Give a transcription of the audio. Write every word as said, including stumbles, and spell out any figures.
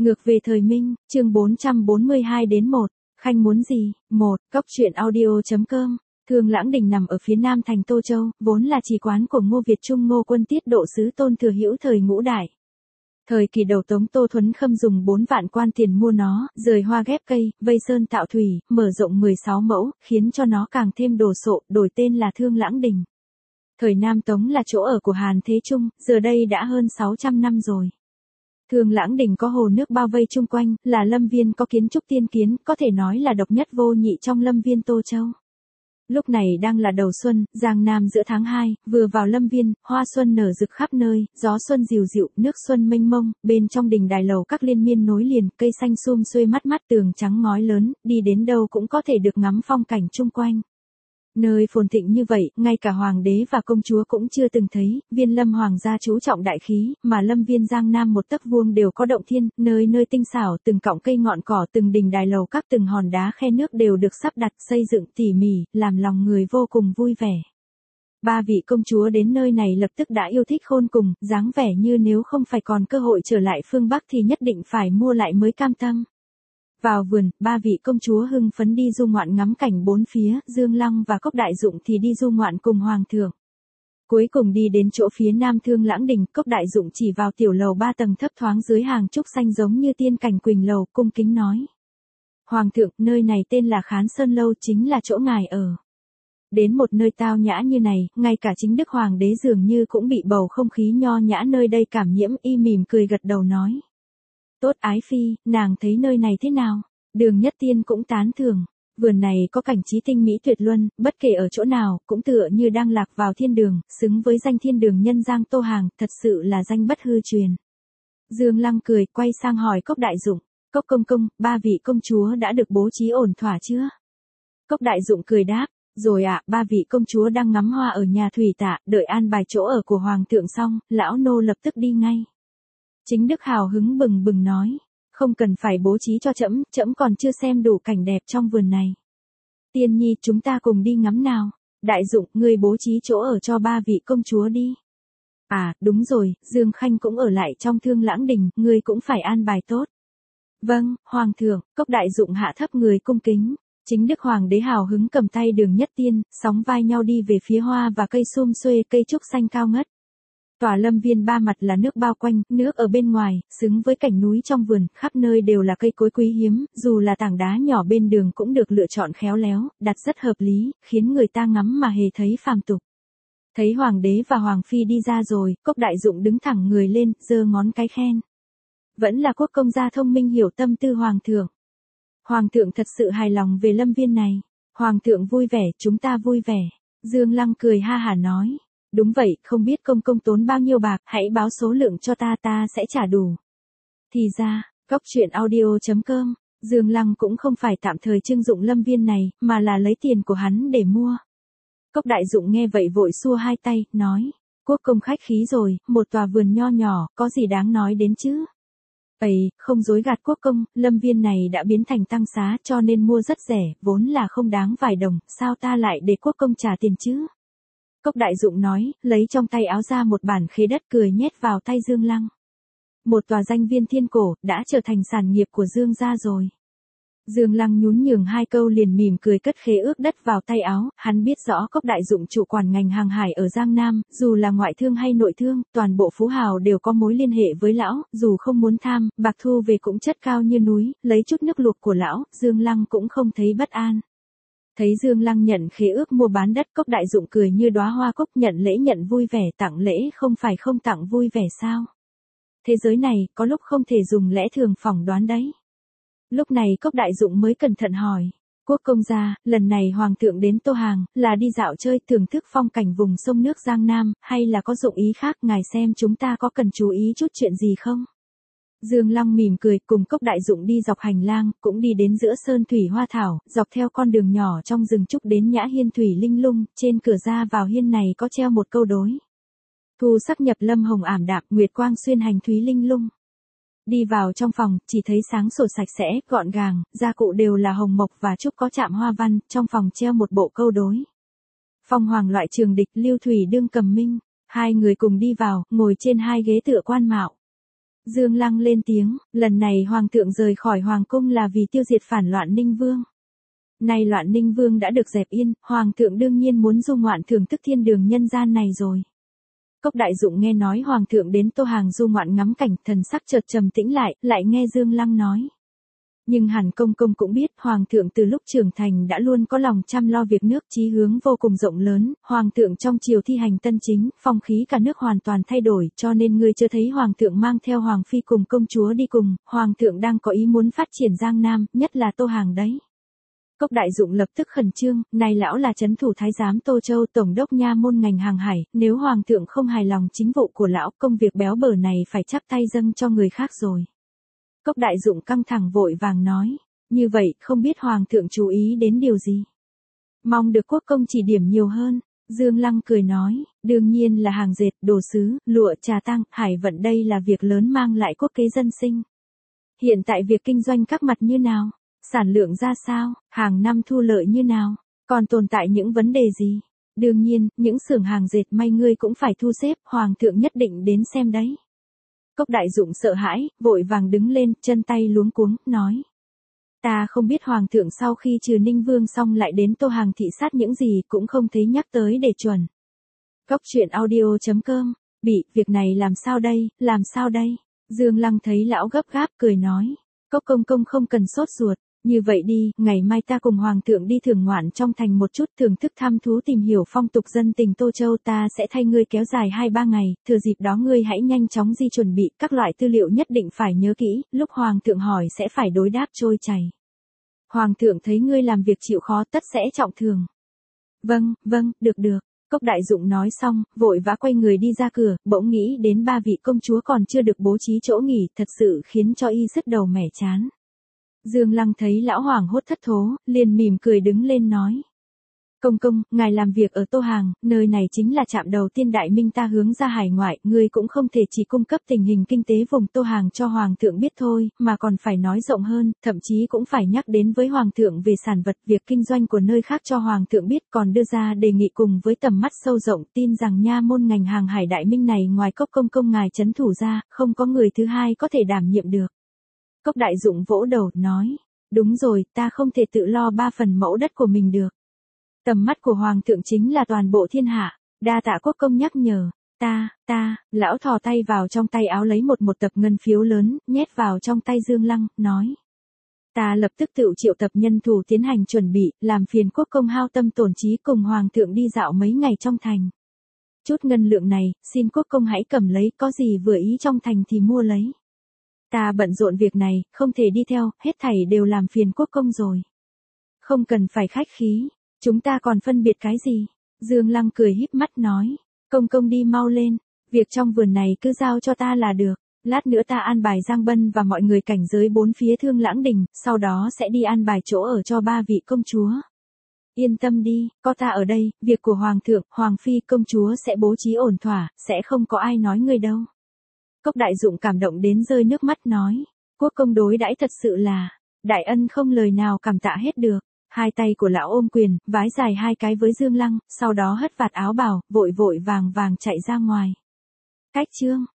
Ngược về thời Minh, chương bốn trăm bốn mươi hai đến một, Khanh muốn gì? một, Cốc truyện audio.com. Thương Lãng Đình nằm ở phía nam thành Tô Châu, vốn là trì quán của Ngô Việt Trung Ngô Quân Tiết Độ sứ Tôn Thừa Hữu thời Ngũ Đại. Thời kỳ đầu Tống Tô Thuấn Khâm dùng bốn vạn quan tiền mua nó, rời hoa ghép cây, vây sơn tạo thủy, mở rộng mười sáu mẫu, khiến cho nó càng thêm đồ sộ, đổi tên là Thương Lãng Đình. Thời Nam Tống là chỗ ở của Hàn Thế Trung, giờ đây đã hơn sáu trăm năm rồi. Thương Lãng Đình có hồ nước bao vây chung quanh, là lâm viên có kiến trúc tiên kiến, có thể nói là độc nhất vô nhị trong lâm viên Tô Châu. Lúc này đang là đầu xuân, giang nam giữa tháng hai, vừa vào lâm viên, hoa xuân nở rực khắp nơi, gió xuân dịu dịu, nước xuân mênh mông, bên trong đình đài lầu các liên miên nối liền, cây xanh sum xuê mắt mắt, tường trắng ngói lớn, đi đến đâu cũng có thể được ngắm phong cảnh chung quanh. Nơi phồn thịnh như vậy, ngay cả hoàng đế và công chúa cũng chưa từng thấy, viên lâm hoàng gia chú trọng đại khí, mà lâm viên giang nam một tấc vuông đều có động thiên, nơi nơi tinh xảo, từng cọng cây ngọn cỏ, từng đình đài lầu các từng hòn đá khe nước đều được sắp đặt xây dựng tỉ mỉ, làm lòng người vô cùng vui vẻ. Ba vị công chúa đến nơi này lập tức đã yêu thích khôn cùng, dáng vẻ như nếu không phải còn cơ hội trở lại phương Bắc thì nhất định phải mua lại mới cam tâm. Vào vườn, ba vị công chúa hưng phấn đi du ngoạn ngắm cảnh bốn phía, Dương Lăng và Cốc Đại Dụng thì đi du ngoạn cùng Hoàng thượng. Cuối cùng đi đến chỗ phía nam Thương Lãng Đình, Cốc Đại Dụng chỉ vào tiểu lầu ba tầng thấp thoáng dưới hàng trúc xanh giống như tiên cảnh Quỳnh Lầu, cung kính nói. Hoàng thượng, nơi này tên là Khán Sơn Lâu, chính là chỗ ngài ở. Đến một nơi tao nhã như này, ngay cả chính đức hoàng đế dường như cũng bị bầu không khí nho nhã nơi đây cảm nhiễm, y mỉm cười gật đầu nói. Tốt ái phi, nàng thấy nơi này thế nào? Đường Nhất Tiên cũng tán thưởng. Vườn này có cảnh trí tinh mỹ tuyệt luân, bất kể ở chỗ nào, cũng tựa như đang lạc vào thiên đường, xứng với danh thiên đường nhân Giang Tô Hàng, thật sự là danh bất hư truyền. Dương Lăng cười, quay sang hỏi Cốc Đại Dụng. Cốc công công, ba vị công chúa đã được bố trí ổn thỏa chưa? Cốc Đại Dụng cười đáp. Rồi ạ, à, ba vị công chúa đang ngắm hoa ở nhà thủy tạ, đợi an bài chỗ ở của Hoàng thượng xong, lão nô lập tức đi ngay. Chính Đức hào hứng bừng bừng nói, không cần phải bố trí cho trẫm, trẫm còn chưa xem đủ cảnh đẹp trong vườn này. Tiên nhi, chúng ta cùng đi ngắm nào. Đại Dụng, ngươi bố trí chỗ ở cho ba vị công chúa đi. À, đúng rồi, Dương Khanh cũng ở lại trong Thương Lãng Đình, ngươi cũng phải an bài tốt. Vâng, Hoàng thượng. Cốc Đại Dụng hạ thấp người cung kính. Chính Đức hoàng đế hào hứng cầm tay Đường Nhất Tiên, sóng vai nhau đi về phía hoa và cây sum xuê, cây trúc xanh cao ngất. Tòa lâm viên ba mặt là nước bao quanh, nước ở bên ngoài, xứng với cảnh núi trong vườn, khắp nơi đều là cây cối quý hiếm, dù là tảng đá nhỏ bên đường cũng được lựa chọn khéo léo, đặt rất hợp lý, khiến người ta ngắm mà hề thấy phàm tục. Thấy hoàng đế và hoàng phi đi ra rồi, Cốc Đại Dụng đứng thẳng người lên, giơ ngón cái khen. Vẫn là quốc công gia thông minh hiểu tâm tư hoàng thượng. Hoàng thượng thật sự hài lòng về lâm viên này. Hoàng thượng vui vẻ, chúng ta vui vẻ. Dương Lăng cười ha hả nói. Đúng vậy, không biết công công tốn bao nhiêu bạc, hãy báo số lượng cho ta, ta sẽ trả đủ. Thì ra, Cốc truyện audio.com, Dương Lăng cũng không phải tạm thời trưng dụng lâm viên này, mà là lấy tiền của hắn để mua. Cốc Đại Dụng nghe vậy vội xua hai tay, nói. Quốc công khách khí rồi, một tòa vườn nho nhỏ, có gì đáng nói đến chứ? Ây, không dối gạt quốc công, lâm viên này đã biến thành tăng xá cho nên mua rất rẻ, vốn là không đáng vài đồng, sao ta lại để quốc công trả tiền chứ? Cốc Đại Dụng nói, lấy trong tay áo ra một bản khế đất cười nhét vào tay Dương Lăng. Một tòa danh viên thiên cổ, đã trở thành sản nghiệp của Dương gia rồi. Dương Lăng nhún nhường hai câu liền mỉm cười cất khế ước đất vào tay áo, hắn biết rõ Cốc Đại Dụng chủ quản ngành hàng hải ở Giang Nam, dù là ngoại thương hay nội thương, toàn bộ phú hào đều có mối liên hệ với lão, dù không muốn tham, bạc thu về cũng chất cao như núi, lấy chút nước luộc của lão, Dương Lăng cũng không thấy bất an. Thấy Dương Lăng nhận khế ước mua bán đất, Cốc Đại Dụng cười như đóa hoa cúc, nhận lễ nhận vui vẻ, tặng lễ không phải không tặng vui vẻ sao? Thế giới này, có lúc không thể dùng lẽ thường phỏng đoán đấy. Lúc này Cốc Đại Dụng mới cẩn thận hỏi. Quốc công gia, lần này Hoàng thượng đến Tô Hàng, là đi dạo chơi thưởng thức phong cảnh vùng sông nước Giang Nam, hay là có dụng ý khác, ngài xem chúng ta có cần chú ý chút chuyện gì không? Dương Lăng mỉm cười, cùng Cốc Đại Dụng đi dọc hành lang, cũng đi đến giữa sơn thủy hoa thảo, dọc theo con đường nhỏ trong rừng trúc đến nhã hiên thủy linh lung, trên cửa ra vào hiên này có treo một câu đối. Thu sắc nhập lâm hồng ảm đạm, nguyệt quang xuyên hành thúy linh lung. Đi vào trong phòng, chỉ thấy sáng sủa sạch sẽ, gọn gàng, gia cụ đều là hồng mộc và trúc có chạm hoa văn, trong phòng treo một bộ câu đối. Phong hoàng loại trường địch, lưu thủy đương cầm minh, hai người cùng đi vào, ngồi trên hai ghế tựa quan mạo. Dương Lăng lên tiếng, lần này hoàng thượng rời khỏi hoàng cung là vì tiêu diệt phản loạn Ninh Vương. Nay loạn Ninh Vương đã được dẹp yên, hoàng thượng đương nhiên muốn du ngoạn thưởng thức thiên đường nhân gian này rồi. Cốc Đại Dụng nghe nói hoàng thượng đến Tô Hàng du ngoạn ngắm cảnh, thần sắc chợt trầm tĩnh lại, lại nghe Dương Lăng nói. Nhưng hẳn công công cũng biết, hoàng thượng từ lúc trưởng thành đã luôn có lòng chăm lo việc nước, chí hướng vô cùng rộng lớn, hoàng thượng trong triều thi hành tân chính, phong khí cả nước hoàn toàn thay đổi, cho nên ngươi chưa thấy hoàng thượng mang theo hoàng phi cùng công chúa đi cùng, hoàng thượng đang có ý muốn phát triển Giang Nam, nhất là Tô Hàng đấy. Cốc Đại Dụng lập tức khẩn trương, này lão là trấn thủ thái giám Tô Châu, tổng đốc nha môn ngành hàng hải, nếu hoàng thượng không hài lòng chính vụ của lão, công việc béo bở này phải chắp tay dâng cho người khác rồi. Cốc Đại Dụng căng thẳng vội vàng nói, như vậy không biết hoàng thượng chú ý đến điều gì. Mong được quốc công chỉ điểm nhiều hơn. Dương Lăng cười nói, đương nhiên là hàng dệt, đồ sứ, lụa, trà tang, hải vận, đây là việc lớn mang lại quốc kế dân sinh. Hiện tại việc kinh doanh các mặt như nào? Sản lượng ra sao? Hàng năm thu lợi như nào? Còn tồn tại những vấn đề gì? Đương nhiên, những xưởng hàng dệt may ngươi cũng phải thu xếp, hoàng thượng nhất định đến xem đấy. Cốc Đại Dụng sợ hãi, vội vàng đứng lên, chân tay luống cuống, nói. Ta không biết hoàng thượng sau khi trừ Ninh Vương xong lại đến Tô Hàng thị sát những gì, cũng không thấy nhắc tới để chuẩn. Cốc truyện audio chấm com, bị, việc này làm sao đây, làm sao đây? Dương Lăng thấy lão gấp gáp, cười nói. Cốc công công không cần sốt ruột, như vậy đi, ngày mai ta cùng hoàng thượng đi thưởng ngoạn trong thành một chút, thưởng thức thăm thú tìm hiểu phong tục dân tình Tô Châu, ta sẽ thay ngươi kéo dài hai ba ngày, thừa dịp đó ngươi hãy nhanh chóng di chuẩn bị, các loại tư liệu nhất định phải nhớ kỹ, lúc hoàng thượng hỏi sẽ phải đối đáp trôi chảy. Hoàng thượng thấy ngươi làm việc chịu khó tất sẽ trọng thưởng. Vâng, vâng, được được. Cốc Đại Dụng nói xong, vội vã quay người đi ra cửa, bỗng nghĩ đến ba vị công chúa còn chưa được bố trí chỗ nghỉ, thật sự khiến cho y sứt đầu mẻ chán. Dương Lăng thấy lão hoảng hốt thất thố, liền mỉm cười đứng lên nói. Công công, ngài làm việc ở Tô Hàng, nơi này chính là trạm đầu tiên Đại Minh ta hướng ra hải ngoại, ngươi cũng không thể chỉ cung cấp tình hình kinh tế vùng Tô Hàng cho hoàng thượng biết thôi, mà còn phải nói rộng hơn, thậm chí cũng phải nhắc đến với hoàng thượng về sản vật, việc kinh doanh của nơi khác cho hoàng thượng biết, còn đưa ra đề nghị cùng với tầm mắt sâu rộng, tin rằng nha môn ngành hàng hải Đại Minh này ngoài Cốc công công ngài trấn thủ ra, không có người thứ hai có thể đảm nhiệm được. Cốc Đại Dụng vỗ đầu, nói, đúng rồi, ta không thể tự lo ba phần mẫu đất của mình được. Tầm mắt của hoàng thượng chính là toàn bộ thiên hạ, đa tạ quốc công nhắc nhở, ta, ta, lão thò tay vào trong tay áo lấy một một tập ngân phiếu lớn, nhét vào trong tay Dương Lăng, nói. Ta lập tức tự triệu tập nhân thủ tiến hành chuẩn bị, làm phiền quốc công hao tâm tổn trí cùng hoàng thượng đi dạo mấy ngày trong thành. Chút ngân lượng này, xin quốc công hãy cầm lấy, có gì vừa ý trong thành thì mua lấy. Ta bận rộn việc này, không thể đi theo, hết thảy đều làm phiền quốc công rồi. Không cần phải khách khí, chúng ta còn phân biệt cái gì? Dương Lăng cười híp mắt nói, công công đi mau lên, việc trong vườn này cứ giao cho ta là được, lát nữa ta an bài Giang Bân và mọi người cảnh giới bốn phía Thương Lãng Đình, sau đó sẽ đi an bài chỗ ở cho ba vị công chúa. Yên tâm đi, có ta ở đây, việc của hoàng thượng, hoàng phi, công chúa sẽ bố trí ổn thỏa, sẽ không có ai nói người đâu. Cốc Đại Dụng cảm động đến rơi nước mắt nói, quốc công đối đãi thật sự là, đại ân không lời nào cảm tạ hết được. Hai tay của lão ôm quyền, vái dài hai cái với Dương Lăng, sau đó hất vạt áo bào, vội vội vàng vàng chạy ra ngoài. Cách chương